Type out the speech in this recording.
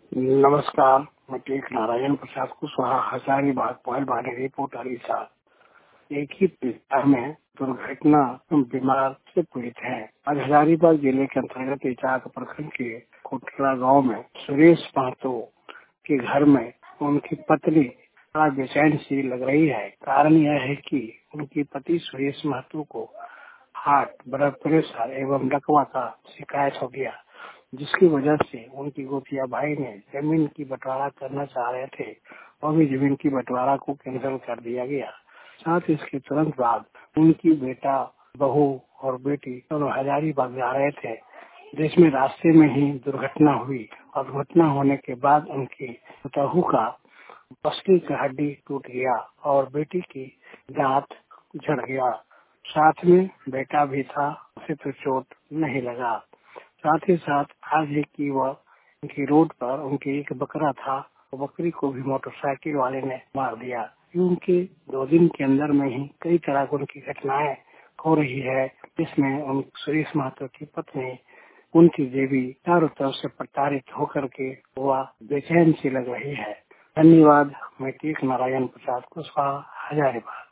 नमस्कार, मैं टेक नारायण प्रसाद कुशवाहा हजारीबाग पहलवानी रिपोर्ट अलीसा। एक ही परिवार में दुर्घटना बीमार से पीड़ित है। आज हजारीबाग जिले के अंतर्गत इचाक प्रखंड के कोटला गांव में सुरेश महतो के घर में उनकी पत्नी बड़ा बेचैन सी लग रही है। कारण यह है कि उनकी पति सुरेश महतो को हार्ट, ब्लड प्रेशर एवं लकवा का शिकायत हो गया, जिसकी वजह से उनकी गोतिया भाई ने जमीन की बंटवारा करना चाह रहे थे और भी जमीन की बंटवारा को कैंसिल कर दिया गया। साथ ही इसके तुरंत बाद उनकी बेटा, बहू और बेटी दोनों हजारीबाग जा रहे थे, जिसमें रास्ते में ही दुर्घटना हुई और दुर्घटना होने के बाद उनकी बहू का पसली का हड्डी टूट गया और बेटी की दांत झड़ गया। साथ में बेटा भी था, उसे तो चोट नहीं लगा। साथ ही साथ आज ही की वह उनकी रोड पर उनके एक बकरा था, वो बकरी को भी मोटरसाइकिल वाले ने मार दिया। उनके 2 दिन के अंदर में ही कई तरह की उनकी घटनाएं हो रही है, जिसमें उन सुरेश महतो की पत्नी उनकी देवी चारों तरफ से प्रताड़ित होकर के वह बेचैन सी लग रही है। धन्यवाद। मैं टेक नारायण प्रसाद कुशवाहा, हजारीबाग।